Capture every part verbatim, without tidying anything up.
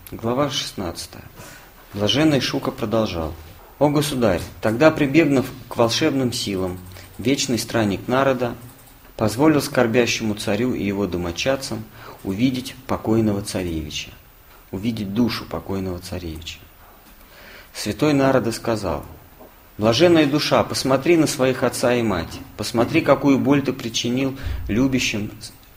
Глава шестнадцатая. Блаженный Шука продолжал. «О, государь, тогда, прибегнув к волшебным силам, вечный странник Нарада позволил скорбящему царю и его домочадцам увидеть покойного царевича, увидеть душу покойного царевича. Святой Нарада сказал: «Блаженная душа, посмотри на своих отца и мать, посмотри, какую боль ты причинил любящим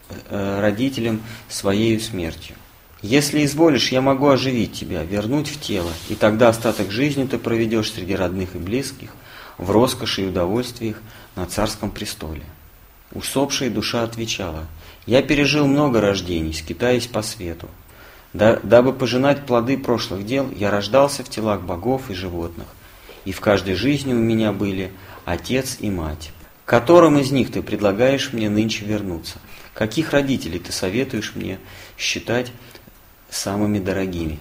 э, родителям своею смертью. Если изволишь, я могу оживить тебя, вернуть в тело, и тогда остаток жизни ты проведешь среди родных и близких, в роскоши и удовольствиях на царском престоле». Усопшая душа отвечала: «Я пережил много рождений, скитаясь по свету. Да, дабы пожинать плоды прошлых дел, я рождался в телах богов и животных, и в каждой жизни у меня были отец и мать. Которым из них ты предлагаешь мне нынче вернуться? Каких родителей ты советуешь мне считать самыми дорогими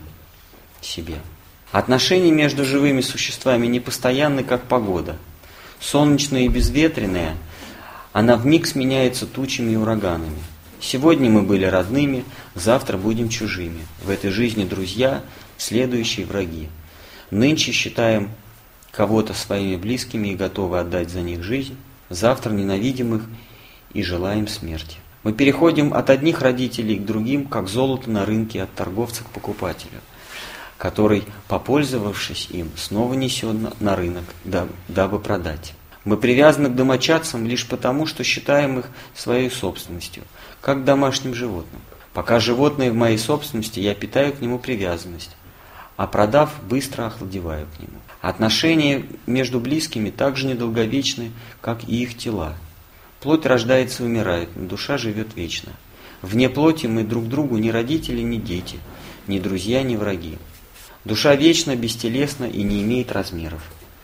себе? Отношения между живыми существами непостоянны, как погода. Солнечная и безветренная, она вмиг сменяется тучами и ураганами. Сегодня мы были родными, завтра будем чужими. В этой жизни друзья, следующие враги. Нынче считаем кого-то своими близкими и готовы отдать за них жизнь, завтра ненавидим их и желаем смерти. Мы переходим от одних родителей к другим, как золото на рынке от торговца к покупателю, который, попользовавшись им, снова несет на рынок, дабы продать. Мы привязаны к домочадцам лишь потому, что считаем их своей собственностью, как к домашним животным. Пока животное в моей собственности, я питаю к нему привязанность, а продав, быстро охладеваю к нему. Отношения между близкими так же недолговечны, как и их тела. Плоть рождается и умирает, но душа живет вечно. Вне плоти мы друг другу ни родители, ни дети, ни друзья, ни враги. Душа вечна, бестелесна и не имеет размеров.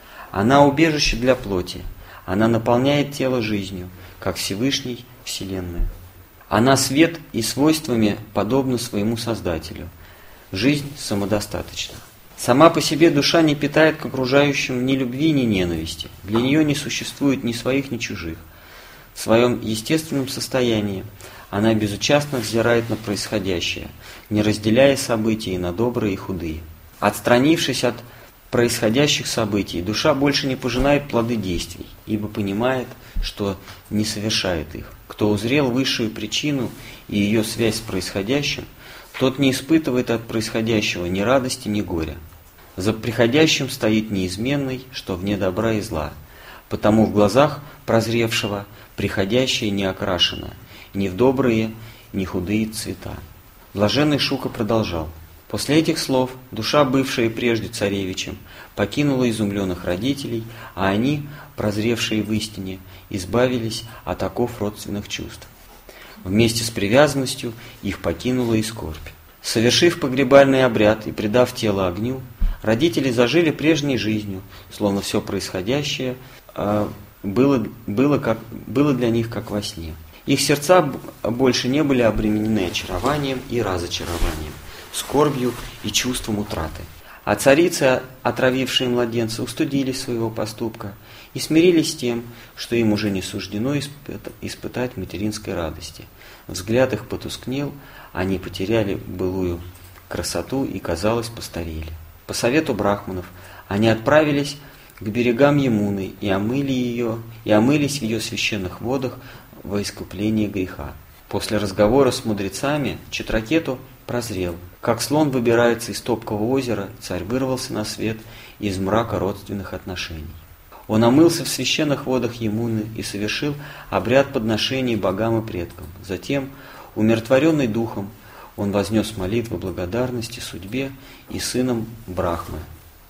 Она убежище для плоти, она наполняет тело жизнью, как Всевышний Вселенную. Она свет и свойствами подобна своему Создателю. Жизнь самодостаточна. Сама по себе душа не питает к окружающим ни любви, ни ненависти. Для нее не существует ни своих, ни чужих. В своем естественном состоянии она безучастно взирает на происходящее, не разделяя события на добрые и худые. Отстранившись от происходящих событий, душа больше не пожинает плоды действий, ибо понимает, что не совершает их. Кто узрел высшую причину и ее связь с происходящим, тот не испытывает от происходящего ни радости, ни горя. За приходящим стоит неизменный, что вне добра и зла, потому в глазах прозревшего приходящее не окрашено ни в добрые, ни худые цвета. Блаженный Шука продолжал. После этих слов душа, бывшая прежде царевичем, покинула изумленных родителей, а они, прозревшие в истине, избавились от оков родственных чувств. Вместе с привязанностью их покинула и скорбь. Совершив погребальный обряд и предав тело огню, родители зажили прежней жизнью, словно все происходящее э, было, было, как, было для них как во сне. Их сердца больше не были обременены очарованием и разочарованием, скорбью и чувством утраты. А царицы, отравившие младенца, устыдились своего поступка и смирились с тем, что им уже не суждено испытать материнской радости. Взгляд их потускнел, они потеряли былую красоту и, казалось, постарели. По совету брахманов они отправились к берегам Ямуны и омыли ее, и омылись в ее священных водах во искупление греха. После разговора с мудрецами Читракету прозрел. Как слон выбирается из топкого озера, царь вырвался на свет из мрака родственных отношений. Он омылся в священных водах Ямуны и совершил обряд подношений богам и предкам. Затем, умиротворенный духом, он вознес молитвы благодарности судьбе и сынам Брахмы,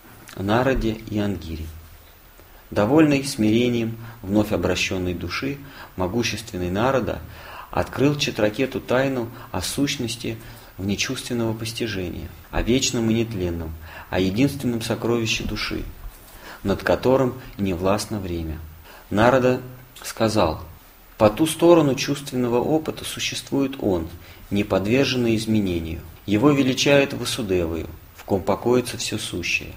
Нараде и Ангире. Довольный смирением вновь обращенной души, могущественный Нарада открыл Читракету тайну о сущности внечувственного постижения, о вечном и нетленном, о единственном сокровище души, над которым не властно время. Нарада сказал: «По ту сторону чувственного опыта существует Он, не подверженный изменению. Его величают Васудевою, в ком покоится все сущее,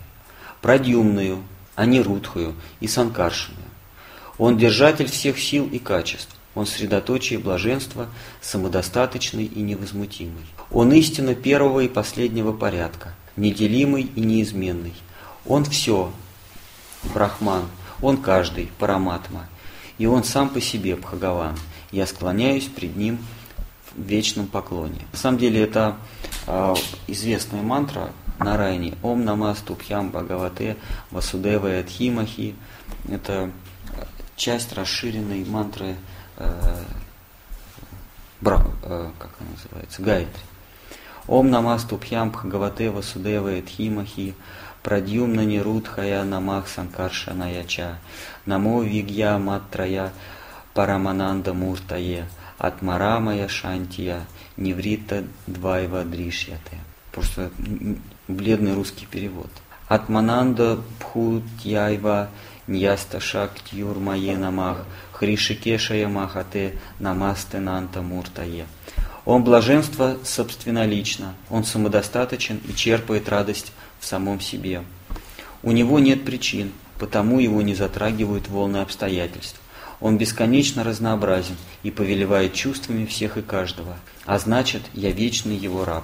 Прадьюмною, Анирудхою и Санкаршиною. Он держатель всех сил и качеств, Он средоточие блаженства, самодостаточный и невозмутимый. Он истина первого и последнего порядка, неделимый и неизменный. Он все, Брахман, он каждый, Параматма, и он сам по себе, Бхагаван. Я склоняюсь пред ним в вечном поклоне. На самом деле это э, известная мантра Нарайани. Ом намастубхям Бхагавате Васудевая Дхимахи. Это часть расширенной мантры э, бра, э, как она называется, Гайатри. Ом намастубхям Бхагавате Васудевая Дхимахи. Прадьюмна нирудхая намах санкаршанаяча. Намо вигья маттрая парамананда муртае. Атмарамая шантия неврита двайва дришьяте. Просто бледный русский перевод. Атмананда пхутьяйва ньяста шактюрмае намах. Хришикешая махате намасте нанта муртае. Он блаженство собственнолично, он самодостаточен и черпает радость в самом себе. У него нет причин, потому его не затрагивают волны обстоятельств. Он бесконечно разнообразен и повелевает чувствами всех и каждого, а значит, я вечный его раб.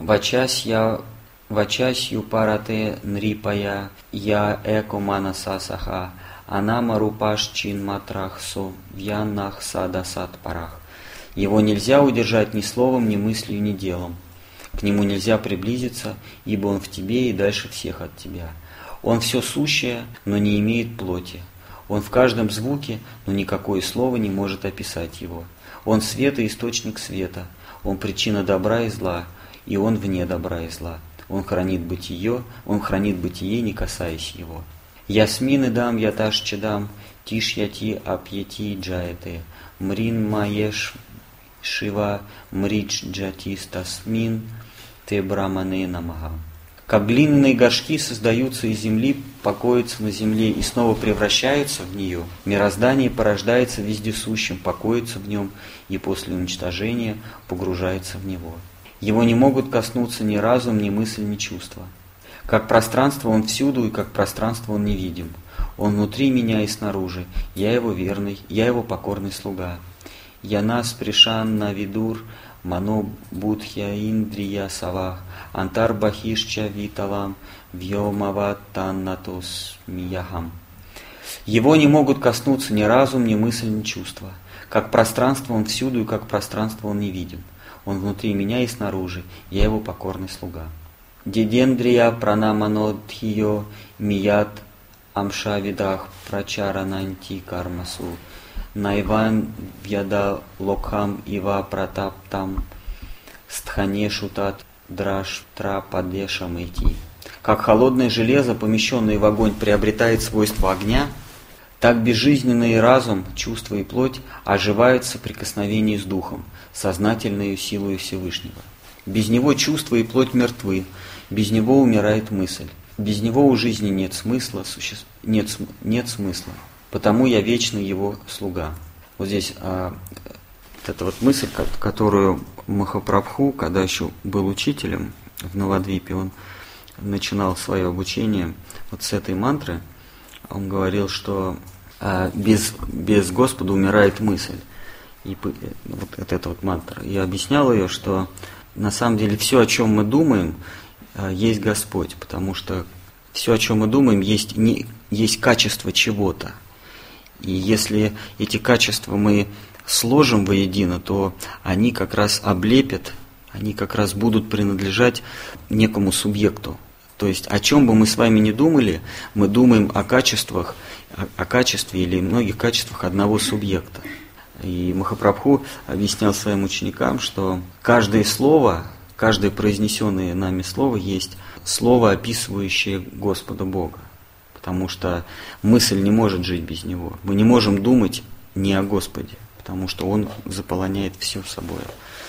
Вачасья вачасью парате нрипая я эко манасасаха анама рупаш чин матрах со вьяннах садасат парах. Его нельзя удержать ни словом, ни мыслью, ни делом. К нему нельзя приблизиться, ибо он в тебе и дальше всех от тебя. Он все сущее, но не имеет плоти. Он в каждом звуке, но никакое слово не может описать его. Он свет и источник света. Он причина добра и зла, и он вне добра и зла. Он хранит бытие, он хранит бытие, не касаясь его. Ясмины дам яташ чадам, тиш яти апьяти джаяте, мрин маеш шива мридж джатис тасмин те брамане намага. Как глиняные горшки создаются из земли, покоятся на земле и снова превращаются в нее, мироздание порождается вездесущим, покоится в нем и после уничтожения погружается в него. Его не могут коснуться ни разум, ни мысль, ни чувство. Как пространство он всюду, и как пространство он невидим. Он внутри меня и снаружи. Я его верный, я его покорный слуга. Янас пришан на видур, мано будхья индрия савах, антар бахишча виталам, вьомават таннатос мияхам. Его не могут коснуться ни разум, ни мысль, ни чувство. Как пространство он всюду, и как пространство он невидим. Он внутри меня и снаружи, я его покорный слуга. Дедендрия пранаманодхио мият амшавидах прачарананти кармасу. Найван вьяда локхам ива пратаптам стхане шутат драштра падешам идти. Как холодное железо, помещенное в огонь, приобретает свойства огня, так безжизненный разум, чувство и плоть оживают в соприкосновении с духом, сознательной силой Всевышнего. Без него чувства и плоть мертвы, без него умирает мысль. Без него у жизни нет смысла, суще... нет, нет смысла. Потому я вечный его слуга. Вот здесь а, вот эта вот мысль, которую Махапрабху, когда еще был учителем в Навадвипе, он начинал свое обучение вот с этой мантры. Он говорил, что а, без, без Господа умирает мысль. И вот эта вот мантра. Я объяснял ее, что на самом деле все, о чем мы думаем, а, есть Господь, потому что все, о чем мы думаем, есть, не, есть качество чего-то. И если эти качества мы сложим воедино, то они как раз облепят, они как раз будут принадлежать некому субъекту. То есть о чем бы мы с вами ни думали, мы думаем о качествах, о, о качестве или многих качествах одного субъекта. И Махапрабху объяснял своим ученикам, что каждое слово, каждое произнесенное нами слово есть слово, описывающее Господа Бога. Потому что мысль не может жить без Него. Мы не можем думать не о Господе, потому что Он заполоняет все собой.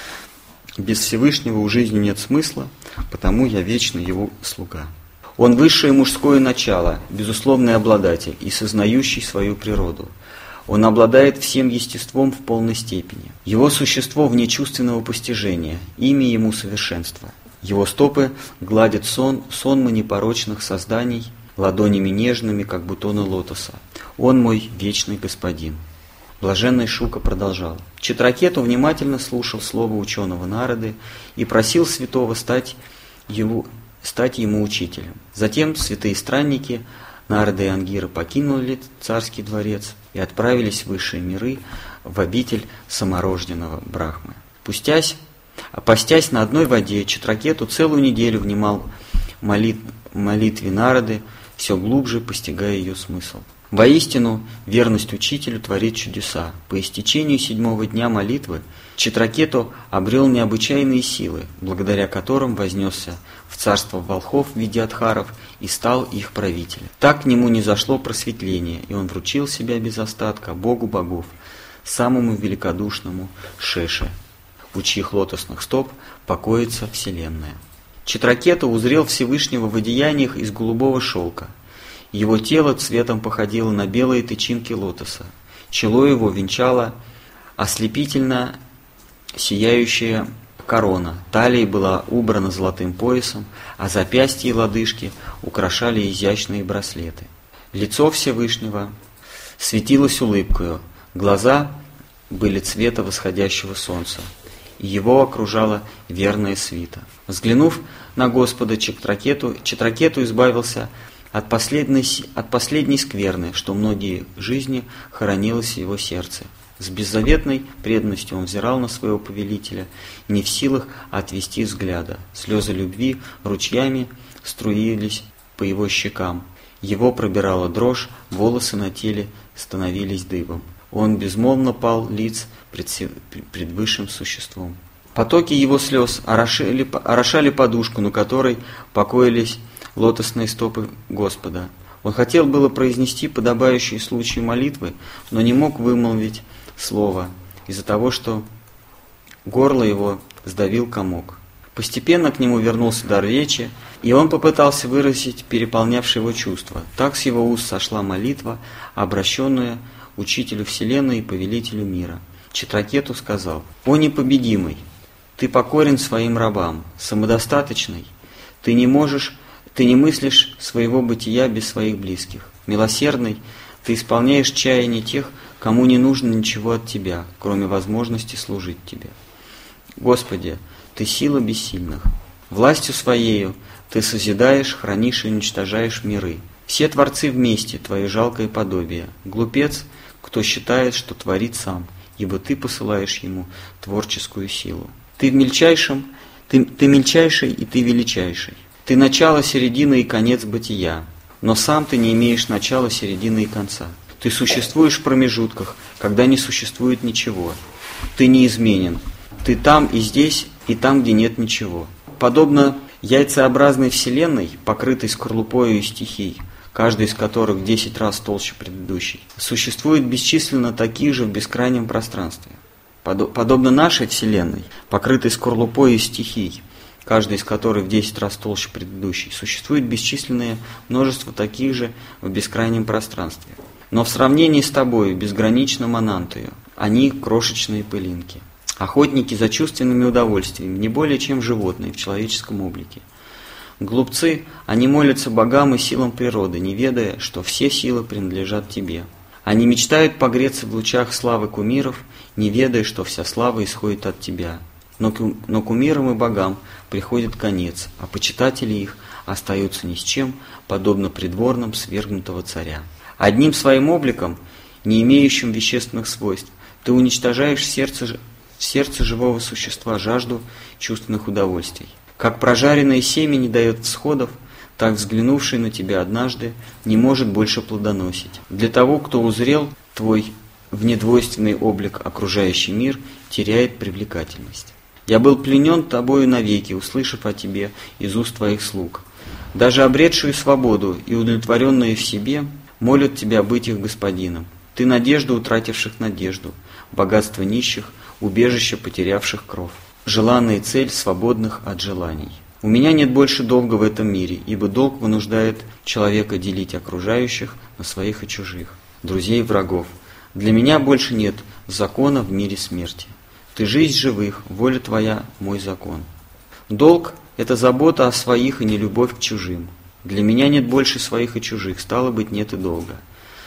Без Всевышнего у жизни нет смысла, потому я вечный Его слуга. Он высшее мужское начало, безусловный обладатель и сознающий свою природу. Он обладает всем естеством в полной степени. Его существо вне чувственного постижения, имя Ему совершенство. Его стопы гладят сон, сонмы непорочных созданий, ладонями нежными, как бутоны лотоса. Он мой вечный господин. Блаженный Шука продолжал. Читракету внимательно слушал слово ученого Нарады и просил святого стать ему, стать ему учителем. Затем святые странники Нарада и Ангира покинули царский дворец и отправились в высшие миры, в обитель саморожденного Брахмы. Пустясь, постясь на одной воде, Читракету целую неделю внимал молит, молитве Нарады, все глубже постигая ее смысл. Воистину, верность учителю творит чудеса. По истечению седьмого дня молитвы Читракету обрел необычайные силы, благодаря которым вознесся в царство волхвов в виде адхаров и стал их правителем. Так к нему низошло просветление, и он вручил себя без остатка Богу богов, самому великодушному Шеше, у чьих лотосных стоп покоится Вселенная. Читракету узрел Всевышнего в одеяниях из голубого шелка. Его тело цветом походило на белые тычинки лотоса. Чело его венчала ослепительно сияющая корона. Талия была убрана золотым поясом, а запястья и лодыжки украшали изящные браслеты. Лицо Всевышнего светилось улыбкою, глаза были цвета восходящего солнца, и его окружала верная свита. Взглянув на Господа, Читракету, Читракету избавился от последней, от последней скверны, что многие жизни хоронилось в его сердце. С беззаветной преданностью он взирал на своего повелителя, не в силах отвести взгляда. Слезы любви ручьями струились по его щекам. Его пробирала дрожь, волосы на теле становились дыбом. Он безмолвно пал лиц пред, пред высшим существом. Потоки его слез орошали, орошали подушку, на которой покоились лотосные стопы Господа. Он хотел было произнести подобающие случаю молитвы, но не мог вымолвить слова из-за того, что горло его сдавил комок. Постепенно к нему вернулся дар речи, и он попытался выразить переполнявшее его чувства. Так с его уст сошла молитва, обращенная Учителю Вселенной и Повелителю мира. Читракету сказал: «О непобедимый, ты покорен своим рабам, самодостаточный, ты не можешь, ты не мыслишь своего бытия без своих близких. Милосердный, ты исполняешь чаяния тех, кому не нужно ничего от тебя, кроме возможности служить тебе. Господи, ты сила бессильных. Властью своею ты созидаешь, хранишь и уничтожаешь миры. Все творцы вместе, твое жалкое подобие. Глупец, кто считает, что творит сам, ибо ты посылаешь ему творческую силу. Ты в мельчайшем, ты, ты мельчайший и ты величайший. Ты начало, середина и конец бытия, но сам ты не имеешь начала, середины и конца. Ты существуешь в промежутках, когда не существует ничего. Ты неизменен. Ты там и здесь, и там, где нет ничего. Подобно яйцеобразной вселенной, покрытой скорлупою из стихий, каждый из которых в десять раз толще предыдущей, существует бесчисленно таких же в бескрайнем пространстве. Подобно нашей вселенной, покрытой скорлупой из стихий, каждый из которых в десять раз толще предыдущей, существует бесчисленное множество таких же в бескрайнем пространстве. Но в сравнении с тобой, безграничным анантою, они крошечные пылинки. Охотники за чувственными удовольствиями, не более чем животные в человеческом облике. Глупцы, они молятся богам и силам природы, не ведая, что все силы принадлежат тебе. Они мечтают погреться в лучах славы кумиров, не ведая, что вся слава исходит от тебя. Но, но кумирам и богам приходит конец, а почитатели их остаются ни с чем, подобно придворным свергнутого царя. Одним своим обликом, не имеющим вещественных свойств, ты уничтожаешь в сердце, в сердце живого существа жажду чувственных удовольствий. Как прожаренное семя не дает всходов, так взглянувший на тебя однажды не может больше плодоносить. Для того, кто узрел твой внедвойственный облик, окружающий мир теряет привлекательность. Я был пленен тобою навеки, услышав о тебе из уст твоих слуг. Даже обретшие свободу и удовлетворенные в себе молят тебя быть их господином. Ты надежда утративших надежду, богатство нищих, убежище потерявших кров, желанная цель свободных от желаний. У меня нет больше долга в этом мире, ибо долг вынуждает человека делить окружающих на своих и чужих, друзей и врагов. Для меня больше нет закона в мире смерти. Ты жизнь живых, воля твоя – мой закон. Долг – это забота о своих и не любовь к чужим. Для меня нет больше своих и чужих, стало быть, нет и долга.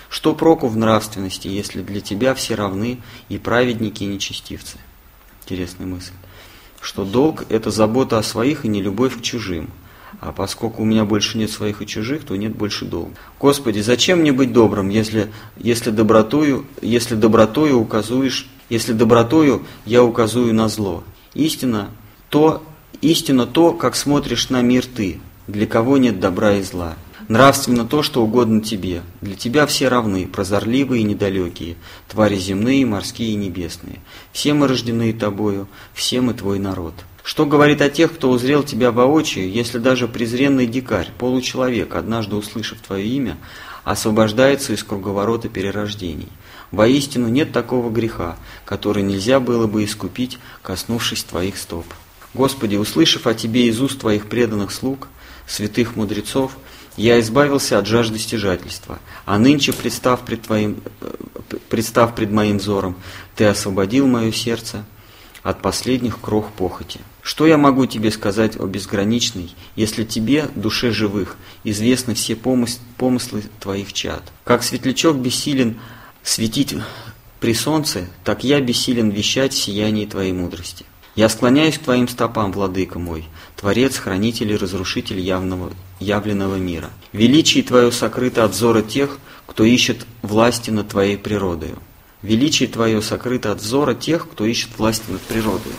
Что проку в нравственности, если для тебя все равны и праведники, и нечестивцы? Интересная мысль. Что долг – это забота о своих и не любовь к чужим. А поскольку у меня больше нет своих и чужих, то нет больше долга. Господи, зачем мне быть добрым, если, если, добротою, если, добротою указуешь, если добротою я указую на зло? Истина то, истина то, как смотришь на мир ты, для кого нет добра и зла. Нравственно то, что угодно тебе. Для тебя все равны, прозорливые и недалекие, твари земные, морские и небесные. Все мы рождены тобою, все мы твой народ. Что говорит о тех, кто узрел тебя воочию, если даже презренный дикарь, получеловек, однажды услышав твое имя, освобождается из круговорота перерождений? Воистину нет такого греха, который нельзя было бы искупить, коснувшись твоих стоп. Господи, услышав о тебе из уст твоих преданных слуг, святых мудрецов, я избавился от жажды стяжательства, а нынче, представ пред, твоим, представ пред моим взором, ты освободил мое сердце от последних крох похоти. Что я могу тебе сказать о безграничной, если тебе, душе живых, известны все помыс- помыслы твоих чад? Как светлячок бессилен светить при солнце, так я бессилен вещать в сиянии твоей мудрости. Я склоняюсь к твоим стопам, владыка мой, Творец, хранитель и разрушитель явного, явленного мира. Величие твое сокрыто от взора тех, кто ищет власти над твоей природою. Величие твое сокрыто от взора тех, кто ищет власти над природою.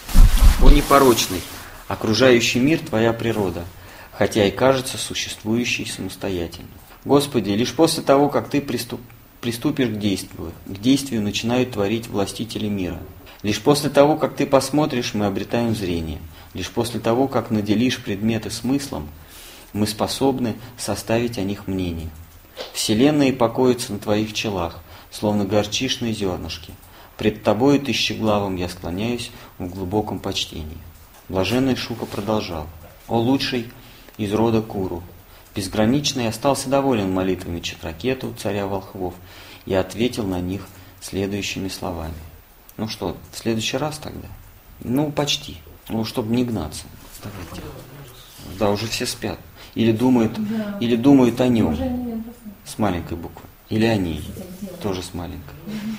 О непорочный, окружающий мир твоя природа, хотя и кажется существующей самостоятельно. Господи, лишь после того, как ты приступ, приступишь к действию, к действию начинают творить властители мира. Лишь после того, как ты посмотришь, мы обретаем зрение. Лишь после того, как наделишь предметы смыслом, мы способны составить о них мнение. Вселенная покоится на твоих челах, словно горчишные зернышки. Пред тобою, тысячеглавым, я склоняюсь в глубоком почтении. Блаженный Шука продолжал. О лучший из рода Куру! Безграничный остался доволен молитвами Читракету, царя волхвов, и ответил на них следующими словами. Ну что, в следующий раз тогда? Ну, почти. Ну, чтобы не гнаться. Давайте. Да, уже все спят. Или думают, да. или думают о нем. С маленькой буквы. Или о ней. Тоже с маленькой.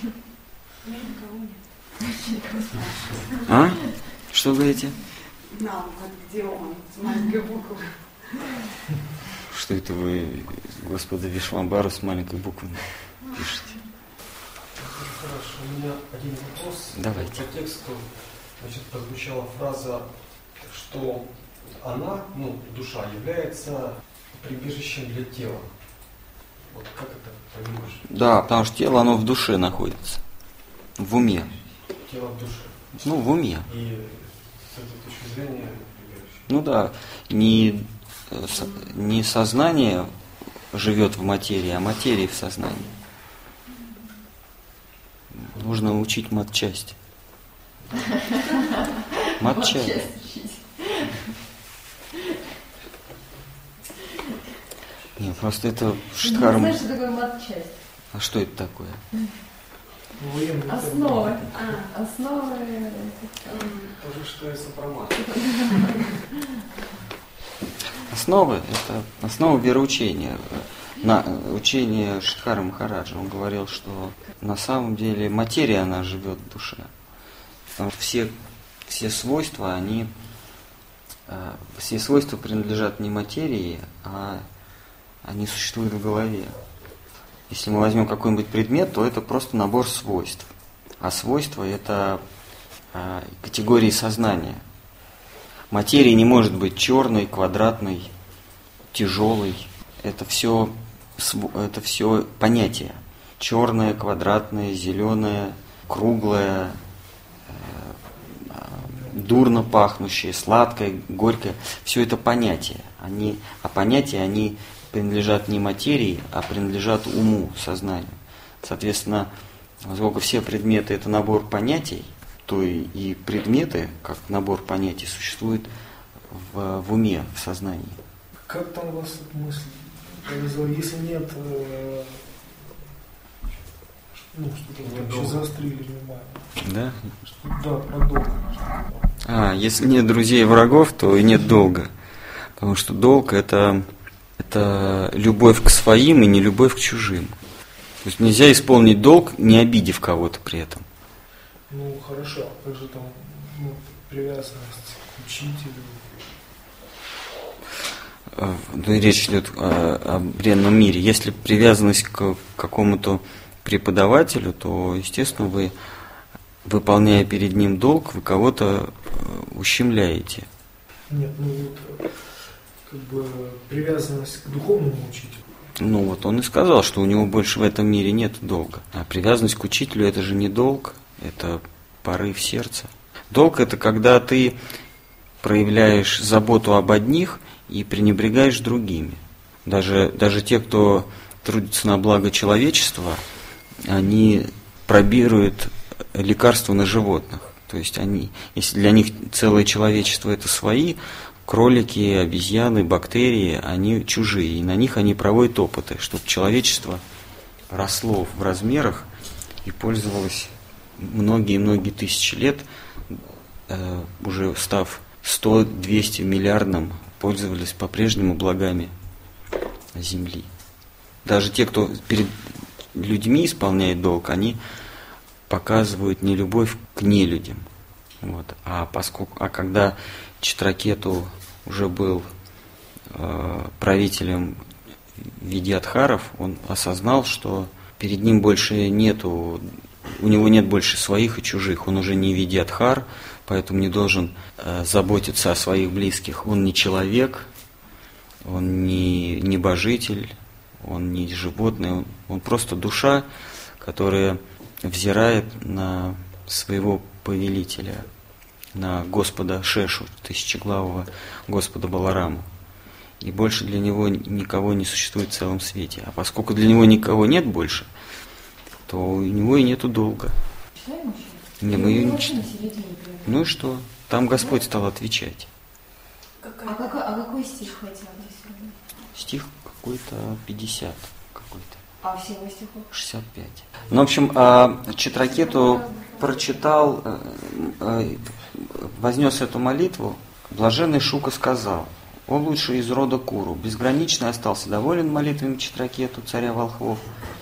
А? Что говорите? Да, вот где он? С маленькой буквы. Что это вы, Господа Вишвамбару, с маленькой буквы пишете? Хорошо, у меня один вопрос. Давайте. По тексту, значит, прозвучала фраза, что она, ну, душа, является прибежищем для тела. Вот как это понимаешь? Да, потому что тело, оно в душе находится. В уме. Тело в душе. Ну, в уме. И с этой точки зрения прибежище. Ну да, не, не сознание живет в материи, а материя в сознании. Нужно учить матчасть. Матчасть. Нет, просто это Штхарм. Знаешь, что такое матчасть? А что это такое? Основа. Основа. То же, что и сопромат. Основы – это основа вероучения. На учение Штхара Махараджа он говорил, что на самом деле материя, она живет в душе. Потому что все, все свойства, они, все свойства принадлежат не материи, а они существуют в голове. Если мы возьмем какой-нибудь предмет, то это просто набор свойств. А свойства – это категории сознания. Материя не может быть черной, квадратной, тяжелой. Это все, это все понятия. Черное, квадратное, зеленое, круглое, дурно пахнущее, сладкое, горькое. Все это понятия. Они, а понятия, они принадлежат не материи, а принадлежат уму, сознанию. Соответственно, поскольку все предметы – это набор понятий, то и, и предметы, как набор понятий, существуют в, в уме, в сознании. Как там у вас мысль? Если нет, э, ну, что-то вообще заострили внимание. Да? Что, да, про долг. А, если нет друзей и врагов, то и нет долга. Потому что долг – это, это любовь к своим и не любовь к чужим. То есть нельзя исполнить долг, не обидев кого-то при этом. Ну хорошо, а как же там ну, привязанность к учителю? Ну, речь идет о, о бренном мире. Если привязанность к какому-то преподавателю, то, естественно, вы, выполняя перед ним долг, вы кого-то ущемляете. Нет, ну вот как бы привязанность к духовному учителю. Ну вот он и сказал, что у него больше в этом мире нет долга. А привязанность к учителю – это же не долг, это порыв сердца. Долг – это когда ты проявляешь заботу об одних и пренебрегаешь другими. Даже, даже те, кто трудится на благо человечества, они пробируют лекарства на животных. То есть они, если для них целое человечество это свои, кролики, обезьяны, бактерии, они чужие. И на них они проводят опыты, чтобы человечество росло в размерах и пользовалось многие-многие тысячи лет, э, уже став сто-двести миллиардным, пользовались по-прежнему благами земли. Даже те, кто перед людьми исполняет долг, они показывают нелюбовь к нелюдям. Вот. А, поскольку, а когда Читракету уже был э, правителем Видьядхаров, он осознал, что перед ним больше нету, у него нет больше своих и чужих. Он уже не Видьядхар, поэтому не должен э, заботиться о своих близких. Он не человек, он не небожитель, он не животное, он, он просто душа, которая взирает на своего повелителя, на Господа Шешу, тысячеглавого Господа Балараму. И больше для него никого не существует в целом свете. А поскольку для него никого нет больше, то у него и нету долга. Читаем еще? Не, мы ее не читаем. читаем. Ну и что? Там Господь стал отвечать. А какой, а какой стих хотя бы сегодня? Стих какой-то пятьдесят какой-то. А всего стихов? шестьдесят пять. Ну, в общем, Читракету прочитал, вознес эту молитву. Блаженный Шука сказал: «О лучший из рода Куру, безгранично остался доволен молитвами Читракету, царя волхвов,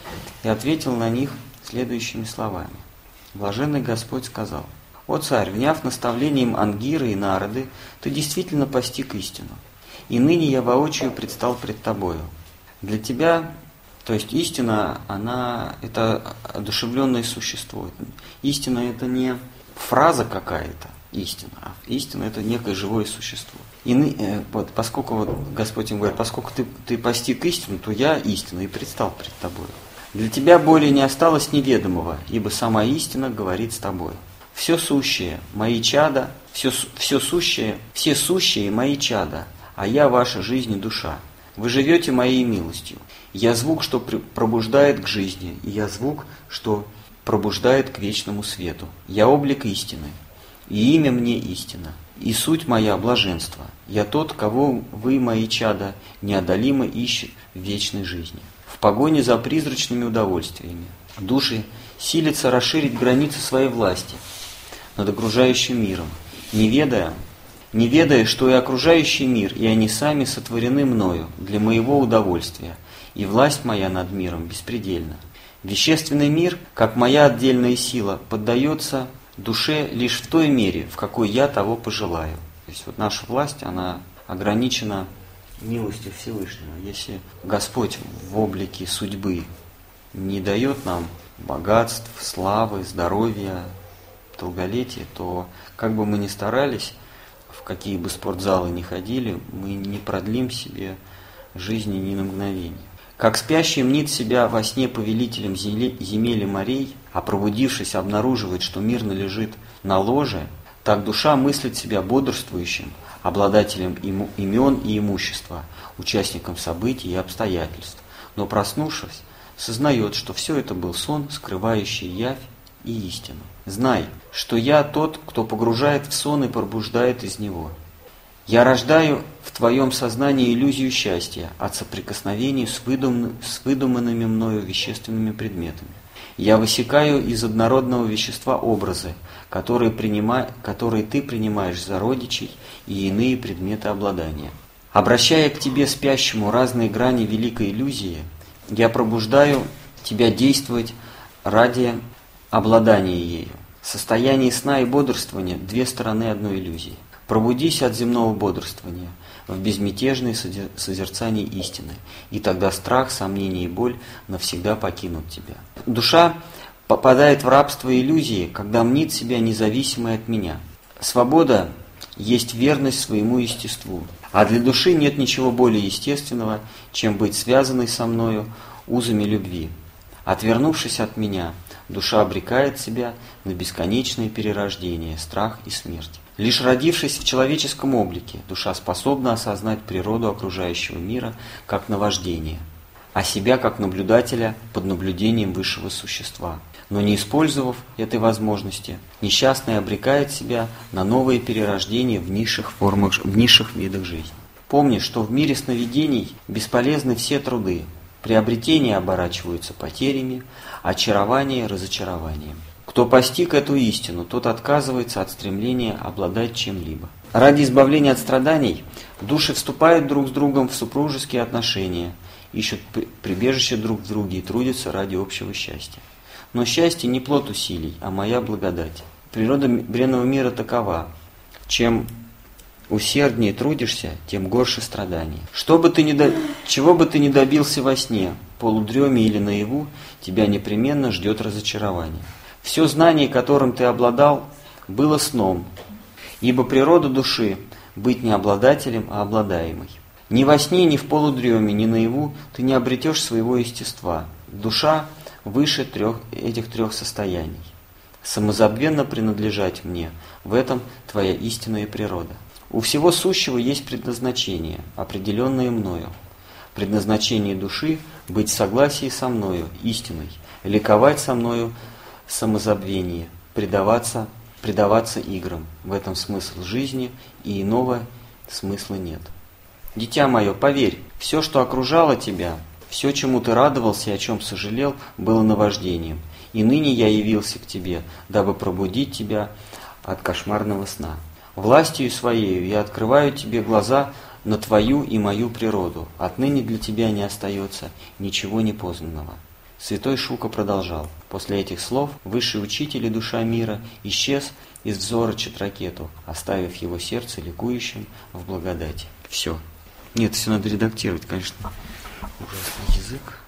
и ответил на них следующими словами. Блаженный Господь сказал: «О царь, вняв наставлением Ангиры и Нарады, ты действительно постиг истину, и ныне я воочию предстал пред тобою. Для тебя, то есть истина, она это одушевленное существо. Истина это не фраза какая-то, истина, а истина это некое живое существо. И ны, вот, поскольку вот Господь им говорит, поскольку ты, ты постиг истину, то я истина и предстал пред тобой. Для тебя более не осталось неведомого, ибо сама истина говорит с тобой. Все сущее, мои чада, все, все сущее, все сущие мои чада, а я ваша жизнь и душа. Вы живете моей милостью. Я звук, что пробуждает к жизни, и я звук, что пробуждает к вечному свету. Я облик истины, и имя мне истина, и суть моя блаженство. Я тот, кого вы, мои чада, неодолимо ищет в вечной жизни. В погоне за призрачными удовольствиями души силятся расширить границы своей власти над окружающим миром, не ведая, не ведая, что и окружающий мир, и они сами сотворены мною для моего удовольствия, и власть моя над миром беспредельна. Вещественный мир, как моя отдельная сила, поддается душе лишь в той мере, в какой я того пожелаю. То есть вот наша власть, она ограничена милостью Всевышнего. Если Господь в облике судьбы не дает нам богатств, славы, здоровья, долголетия, то как бы мы ни старались, в какие бы спортзалы ни ходили, мы не продлим себе жизни ни на мгновение. Как спящий мнит себя во сне повелителем земель и морей, а пробудившись обнаруживает, что мирно лежит на ложе, так душа мыслит себя бодрствующим, обладателем имен и имущества, участником событий и обстоятельств, но проснувшись, сознает, что все это был сон, скрывающий явь и истину. Знай, что я тот, кто погружает в сон и пробуждает из него. Я рождаю в твоем сознании иллюзию счастья от соприкосновения с, выдум... с выдуманными мною вещественными предметами. Я высекаю из однородного вещества образы, которые, принима... которые ты принимаешь за родичей и иные предметы обладания. Обращая к тебе спящему разные грани великой иллюзии, я пробуждаю тебя действовать ради обладания ею. Состояние сна и бодрствования – две стороны одной иллюзии. Пробудись от земного бодрствования в безмятежное созерцание истины, и тогда страх, сомнение и боль навсегда покинут тебя. Душа попадает в рабство иллюзии, когда мнит себя независимой от меня. Свобода есть верность своему естеству, а для души нет ничего более естественного, чем быть связанной со мною узами любви. Отвернувшись от меня, душа обрекает себя на бесконечное перерождение, страх и смерть. Лишь родившись в человеческом облике, душа способна осознать природу окружающего мира как наваждение, а себя как наблюдателя под наблюдением высшего существа. Но не использовав этой возможности, несчастный обрекает себя на новые перерождения в низших формах, в низших видах жизни. Помни, что в мире сновидений бесполезны все труды. Приобретения оборачиваются потерями, очарование – разочарованием. Кто постиг эту истину, тот отказывается от стремления обладать чем-либо. Ради избавления от страданий души вступают друг с другом в супружеские отношения, ищут прибежище друг в друге и трудятся ради общего счастья. Но счастье не плод усилий, а моя благодать. Природа бренного мира такова: чем усерднее трудишься, тем горше страдания. Что бы ты ни до... Чего бы ты ни добился во сне, полудреме или наяву, тебя непременно ждет разочарование. Все знание, которым ты обладал, было сном, ибо природа души – быть не обладателем, а обладаемой. Ни во сне, ни в полудреме, ни наяву ты не обретешь своего естества. Душа выше трех, этих трех состояний. Самозабвенно принадлежать мне – в этом твоя истинная природа. У всего сущего есть предназначение, определенное мною. Предназначение души – быть в согласии со мною, истиной, ликовать со мною самозабвение, предаваться, предаваться играм. В этом смысл жизни, и иного смысла нет. Дитя мое, поверь, все, что окружало тебя, все, чему ты радовался и о чем сожалел, было наваждением. И ныне я явился к тебе, дабы пробудить тебя от кошмарного сна. Властью своею я открываю тебе глаза на твою и мою природу. Отныне для тебя не остается ничего непознанного. Святой Шука продолжал. После этих слов высший учитель и душа мира исчез из взора Читракету, оставив его сердце ликующим в благодати. Все. Нет, все надо редактировать, конечно. Ужасный язык.